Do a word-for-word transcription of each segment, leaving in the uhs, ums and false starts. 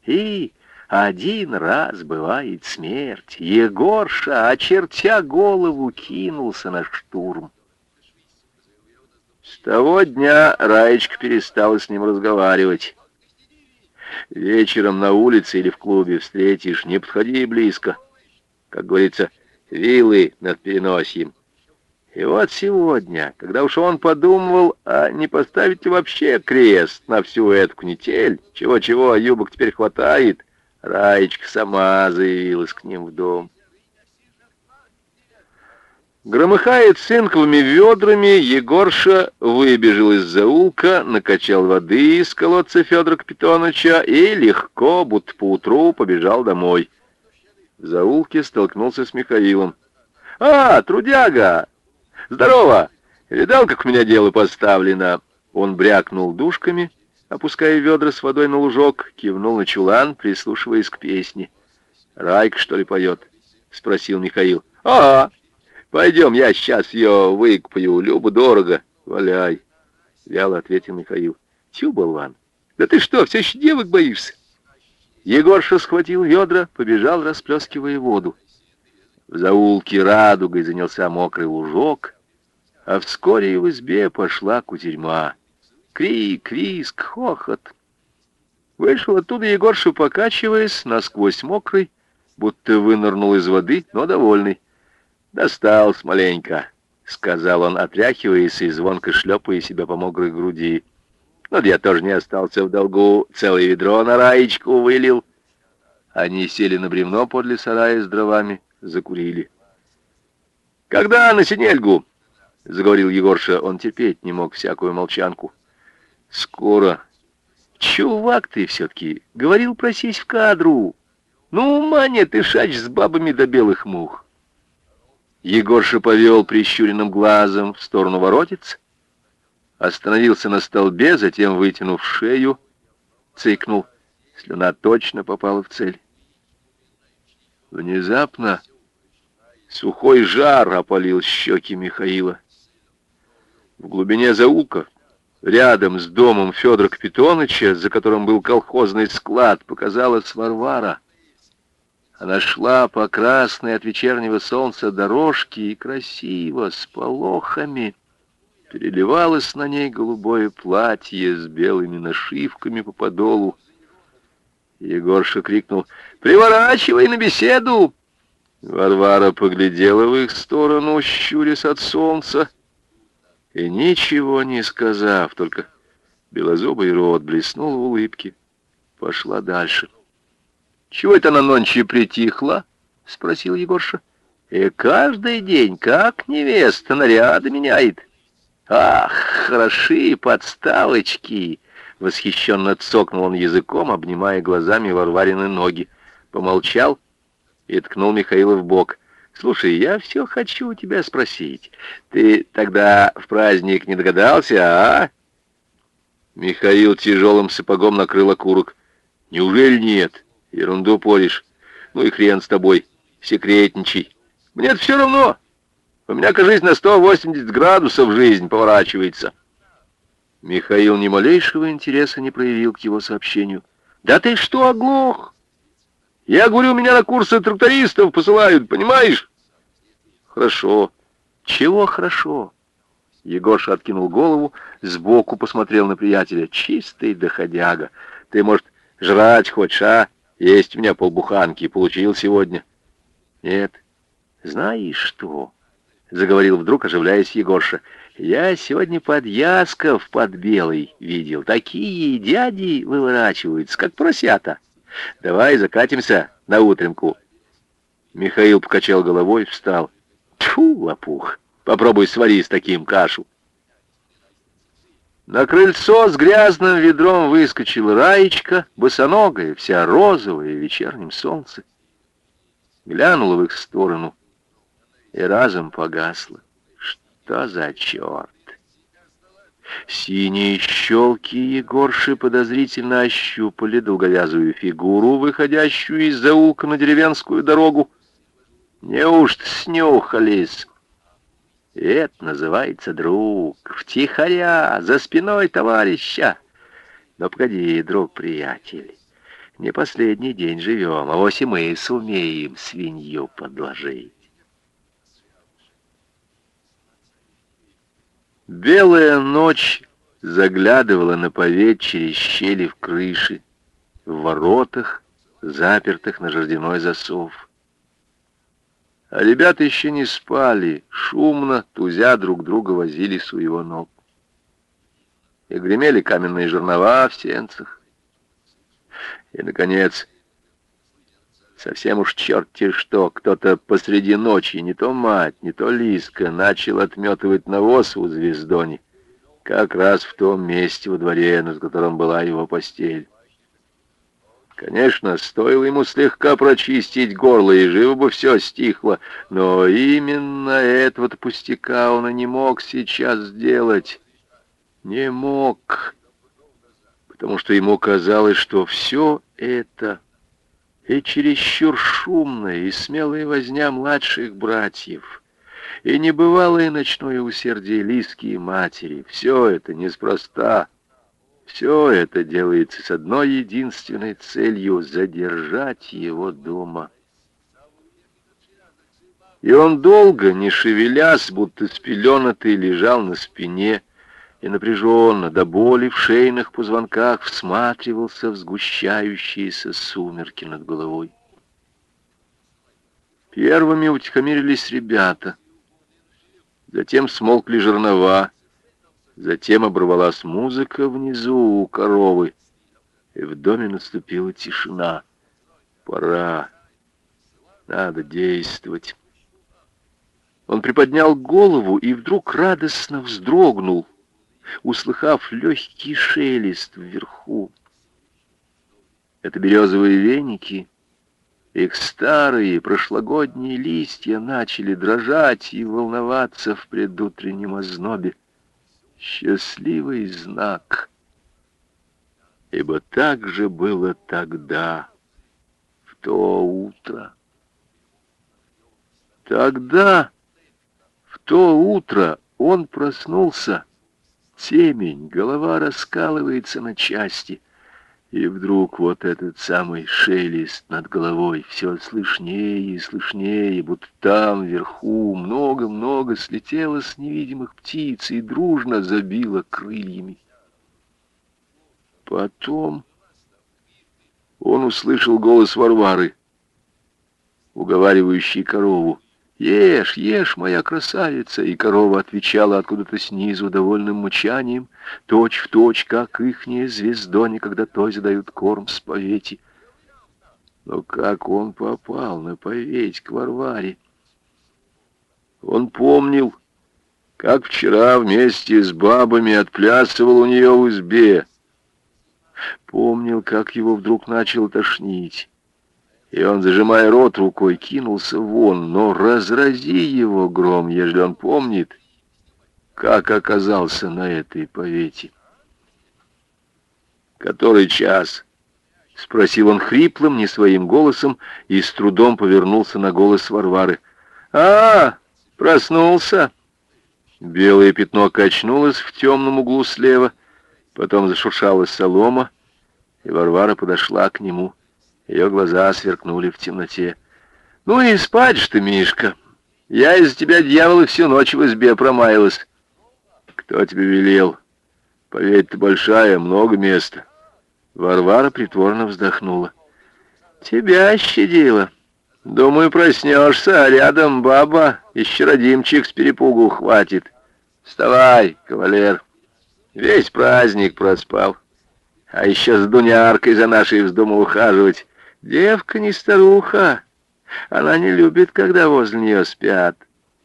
И один раз бывает смерть. Егорша, очертя голову, кинулся на штурм. С того дня Раечка перестала с ним разговаривать. Вечером на улице или в клубе встретишь, не подходи близко. Как говорится, вилы над переносием. И вот сегодня, когда уж он подумывал, а не поставить ли вообще крест на всю эту канитель, чего-чего, а юбок теперь хватает, Раечка сама заявилась к ним в дом. Громыхая цинковыми ведрами, Егорша выбежал из заулка, накачал воды из колодца Федора Капитоновича и легко, будто поутру, побежал домой. В заулке столкнулся с Михаилом. «А, трудяга! Здорово! Видал, как у меня дело поставлено?» Он брякнул дужками, опуская ведра с водой на лужок, кивнул на чулан, прислушиваясь к песне. «Райка, что ли, поет?» — спросил Михаил. «Ага! Пойдем, я сейчас ее выкупаю, любо-дорого. Валяй!» — вяло ответил Михаил. «Тю, болван! Да ты что, все еще девок боишься?» Егорша схватил ведра, побежал, расплескивая воду. В заулке радугой занялся мокрый лужок, а вскоре и в избе пошла кутерьма. Крик, визг, хохот. Вышел оттуда Егорша, покачиваясь, насквозь мокрый, будто вынырнул из воды, но довольный. «Досталось маленько», — сказал он, отряхиваясь и звонко шлепая себя по мокрой груди. «Но я тоже не остался в долгу, целое ведро на Раечку вылил». Они сели на бревно подле сарая с дровами, закурили. «Когда на Синельгу?» — заговорил Егорша. Он терпеть не мог всякую молчанку. «Скоро». «Чувак ты все-таки, говорил просись в кадру. Ну, мане, ты шач с бабами до белых мух». Егорша повел прищуренным глазом в сторону воротиц, остановился на столбе, затем, вытянув шею, цыкнул. Слюна точно попала в цель. Внезапно сухой жар опалил щеки Михаила. В глубине заулка, рядом с домом Федора Капитоновича, за которым был колхозный склад, показалась Варвара. Она шла по красной от вечернего солнца дорожке и красиво, с полохами. Переливалось на ней голубое платье с белыми нашивками по подолу. Егорша крикнул: «Приворачивай на беседу!» Варвара поглядела в их сторону, щурясь от солнца, и, ничего не сказав, только белозубый рот блеснул в улыбке, пошла дальше. «Чего это она нонче притихла?» — спросил Егорша. «И каждый день, как невеста, наряды меняет. Ах, хороши подставочки!» Восхищенно цокнул он языком, обнимая глазами Варварины ноги. Помолчал и ткнул Михаила в бок. «Слушай, я все хочу у тебя спросить. Ты тогда в праздник не догадался, а?» Михаил тяжелым сапогом накрыл окурок. «Неужели нет? Ерунду поришь. Ну и хрен с тобой. Секретничай. Мне-то все равно. У меня, кажись, на сто восемьдесят градусов жизнь поворачивается». Михаил ни малейшего интереса не проявил к его сообщению. «Да ты что, оглох? Я говорю, меня на курсы трактористов посылают, понимаешь?» «Хорошо». «Чего хорошо?» Егорша откинул голову, сбоку посмотрел на приятеля. «Чистый доходяга. Ты, может, жрать хочешь, а? Есть у меня полбуханки, получил сегодня». «Нет». «Знаешь что?» — заговорил вдруг, оживляясь Егорша. «Я сегодня подъязков под белой видел. Такие дяди выворачиваются, как поросята. Давай закатимся на утренку». Михаил покачал головой, встал. «Тьфу, лопух, попробуй свари с таким кашу». На крыльцо с грязным ведром выскочила Раечка, босоногая, вся розовая в вечернем солнце. Глянула в их сторону и разом погасла. Что за черт? Синие щелки Егорши подозрительно ощупали долговязую фигуру, выходящую из заулка на деревенскую дорогу. Неужто снюхались? И это называется друг. Втихаря, за спиной товарища. Но погоди, друг-приятель, Не последний день живем, а вось и мы сумеем свинью подложить. Белая ночь заглядывала на поведь через щели в крыше, в воротах, запертых на жердяной засов. А ребята еще не спали, шумно, тузя друг друга возились у его ног. И гремели каменные жернова в сенцах. И, наконец, совсем уж черти что, кто-то посреди ночи, не то мать, не то Лиска, начал отметывать навоз у звездони, как раз в том месте во дворе, над которым была его постель. Конечно, стоило ему слегка прочистить горло, и живо бы все стихло, но именно этого-то пустяка он и не мог сейчас сделать. Не мог, потому что ему казалось, что все это и чересчур шумная и смелая возня младших братьев, и небывалое ночное усердие Лиски и матери, все это неспроста. Все это делается с одной единственной целью — задержать его дома. И он долго, не шевелясь, будто спеленатый, лежал на спине и напряженно, до боли в шейных позвонках, всматривался в сгущающиеся сумерки над головой. Первыми утихомирились ребята, затем смолкли жернова, затем оборвалась музыка внизу у коровы, и в доме наступила тишина. Пора. Надо действовать. Он приподнял голову и вдруг радостно вздрогнул, услыхав легкий шелест вверху. Это березовые веники. Их старые прошлогодние листья начали дрожать и волноваться в предутреннем ознобе. Счастливый знак, ибо так же было тогда, в то утро. Тогда, в то утро, он проснулся, темень, голова раскалывается на части, и вдруг вот этот самый шелест над головой все слышнее и слышнее, будто там, вверху, много-много слетело с невидимых птиц и дружно забило крыльями. Потом он услышал голос Варвары, уговаривающий корову. «Ешь, ешь, моя красавица!» И корова отвечала откуда-то снизу довольным мычанием, точь в точь, как ихняя звездоня, когда той задают корм с повети. Но как он попал на поветь к Варваре? Он помнил, как вчера вместе с бабами отплясывал у нее в избе. Помнил, как его вдруг начало тошнить. И он, зажимая рот рукой, кинулся вон, но разрази его гром, ежели он помнит, как оказался на этой повете. «Который час?» — спросил он хриплым, не своим голосом, и с трудом повернулся на голос Варвары. «А, проснулся!» Белое пятно качнулось в темном углу слева, потом зашуршала солома, и Варвара подошла к нему. Ее глаза сверкнули в темноте. «Ну и спать ж ты, Мишка! Я из-за тебя, дьявола, всю ночь в избе промаялась». «Кто тебе велел? Поверь-то большая, много места». Варвара притворно вздохнула. «Тебя щадила. Думаю, проснешься, а рядом баба, еще родимчик с перепугу хватит. Вставай, кавалер. Весь праздник проспал. А еще с Дуняркой за нашей вздумал ухаживать. Девка не старуха. Она не любит, когда возле нее спят».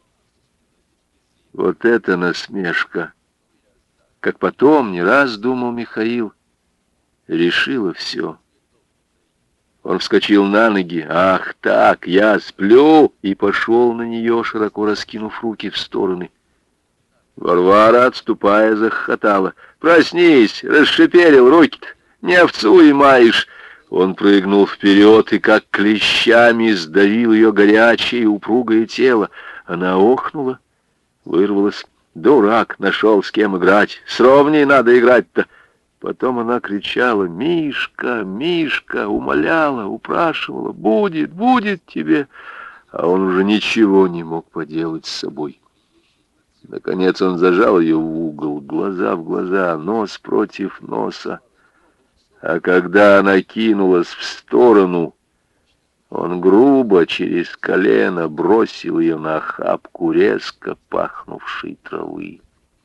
Вот это насмешка. Как потом не раз думал Михаил, решила все. Он вскочил на ноги. «Ах так, я сплю!» И пошел на нее, широко раскинув руки в стороны. Варвара, отступая, захохотала. «Проснись, расшиперил руки-то, не овцу и маешь». Он прыгнул вперед и как клещами сдавил ее горячее и упругое тело. Она охнула, вырвалась. «Дурак, нашел с кем играть. С ровней надо играть-то». Потом она кричала: «Мишка, Мишка!», умоляла, упрашивала: «Будет, будет тебе!» А он уже ничего не мог поделать с собой. Наконец он зажал ее в угол, глаза в глаза, нос против носа. А когда она кинулась в сторону, он грубо через колено бросил ее на охапку резко пахнувшей травы.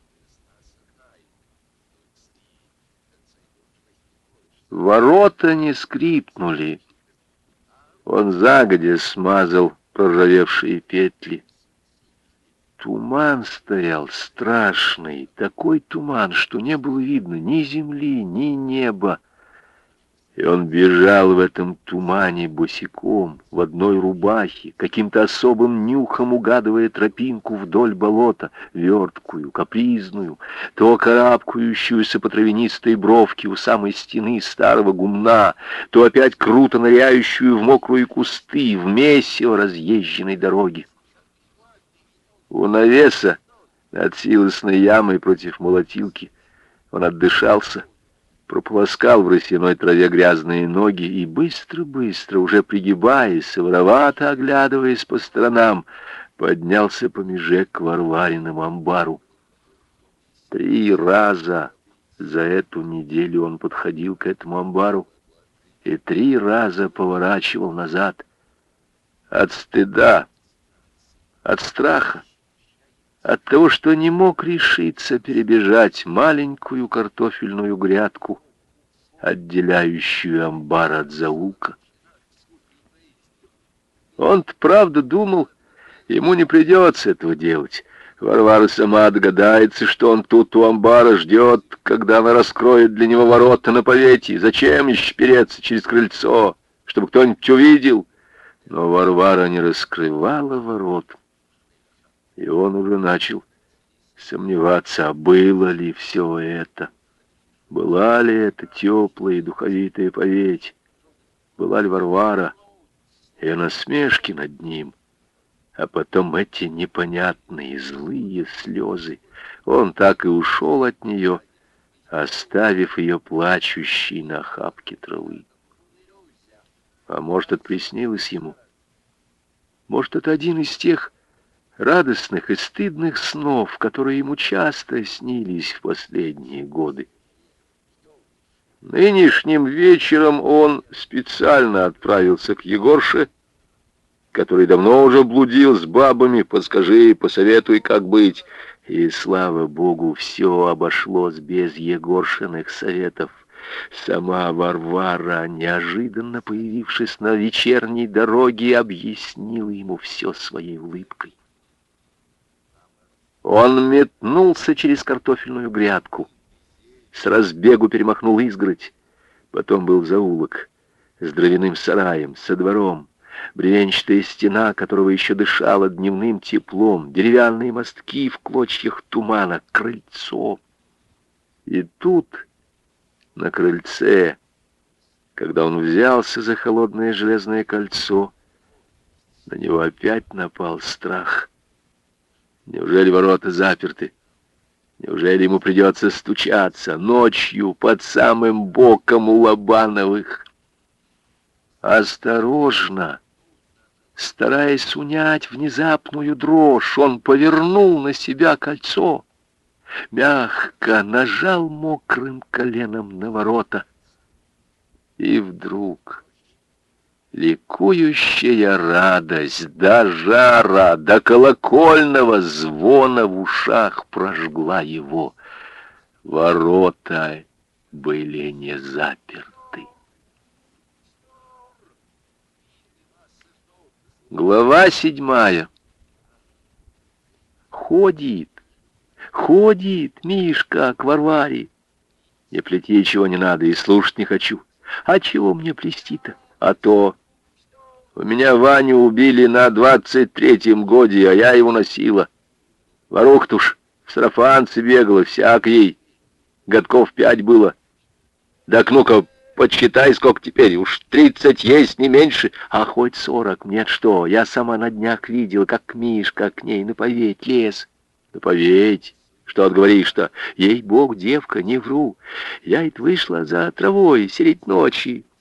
Ворота не скрипнули. Он загодя смазал проржавевшие петли. Туман стоял страшный, такой туман, что не было видно ни земли, ни неба. И он бежал в этом тумане босиком, в одной рубахе, каким-то особым нюхом угадывая тропинку вдоль болота, верткую, капризную, то карабкающуюся по травянистой бровке у самой стены старого гумна, то опять круто ныряющую в мокрые кусты, в месиво разъезженной дороги. У навеса над силосной ямой против молотилки он отдышался, прополоскал в росяной траве грязные ноги и быстро-быстро, уже пригибаясь, воровато оглядываясь по сторонам, поднялся по меже к Варвариному амбару. Три раза за эту неделю он подходил к этому амбару и три раза поворачивал назад. От стыда, от страха, от того, что не мог решиться перебежать маленькую картофельную грядку, отделяющую амбар от заука. Он-то, правда, думал, ему не придется этого делать. Варвара сама догадается, что он тут у амбара ждет, когда она раскроет для него ворота на повете. Зачем еще переться через крыльцо, чтобы кто-нибудь увидел? Но Варвара не раскрывала ворот. И он уже начал сомневаться, а было ли все это. Была ли это теплая и духовитая поветь? Была ли Варвара и насмешки над ним? А потом эти непонятные злые слезы. Он так и ушел от нее, оставив ее плачущей на охапке травы. А может, это приснилось ему? Может, это один из тех радостных и стыдных снов, которые ему часто снились в последние годы. Нынешним вечером он специально отправился к Егорше, который давно уже блудил с бабами. Подскажи, посоветуй, как быть. И, слава богу, все обошлось без Егоршиных советов. Сама Варвара, неожиданно появившись на вечерней дороге, объяснила ему все своей улыбкой. Он метнулся через картофельную грядку, с разбегу перемахнул изгородь, потом был заулок с дровяным сараем, со двором, бревенчатая стена, которого еще дышала дневным теплом, деревянные мостки в клочьях тумана, крыльцо. И тут, на крыльце, когда он взялся за холодное железное кольцо, на него опять напал страх. Неужели ворота заперты? Неужели ему придется стучаться ночью под самым боком у Лобановых? Осторожно, стараясь унять внезапную дрожь, он повернул на себя кольцо, мягко нажал мокрым коленом на ворота. И вдруг ликующая радость до жара, до колокольного звона в ушах прожгла его. Ворота были не заперты. Глава седьмая. Ходит, ходит Мишка к Варваре. Не плети, чего не надо, и слушать не хочу. А чего мне плести-то? А то... У меня Ваню убили на двадцать третьем годе, а я его носила. Ворух-то уж в сарафанце бегала, всяк ей. Годков пять было. Да ну-ка, подсчитай, сколько теперь. Уж тридцать есть, не меньше. А хоть сорок, нет что. Я сама на днях видела, как Мишка к ней наповедь лез. Наповедь? Что отговоришь-то? Ей-богу, девка, не вру. Я ведь вышла за травой средь ночи.